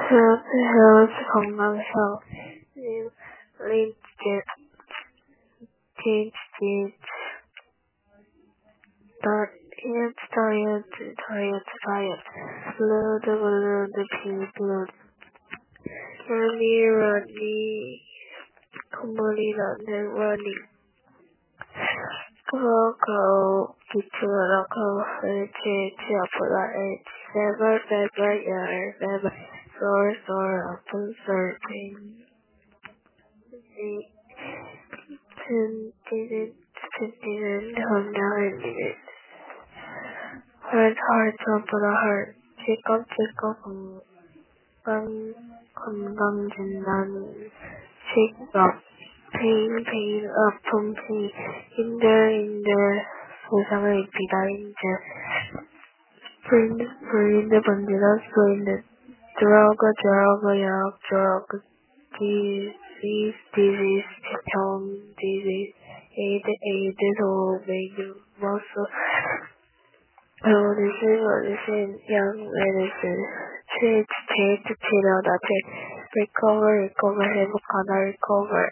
health, 건강상, limb, teeth, diet, blood, blood, running, commonly running, go, 기초로 go, 아프다, fever, sore, 아픈, sore, pain, 건강을 heart, 아프다, heart, 건강진단, check-up, pain, 아픔, pain, hinder, 부상을 입히다, hinder, 번지다, sprain, drug, 약, disease, 병, disease, aid, 도움, muscle, medicine, 약, medicine, treat, 치료다, recover, 회복하다, recover,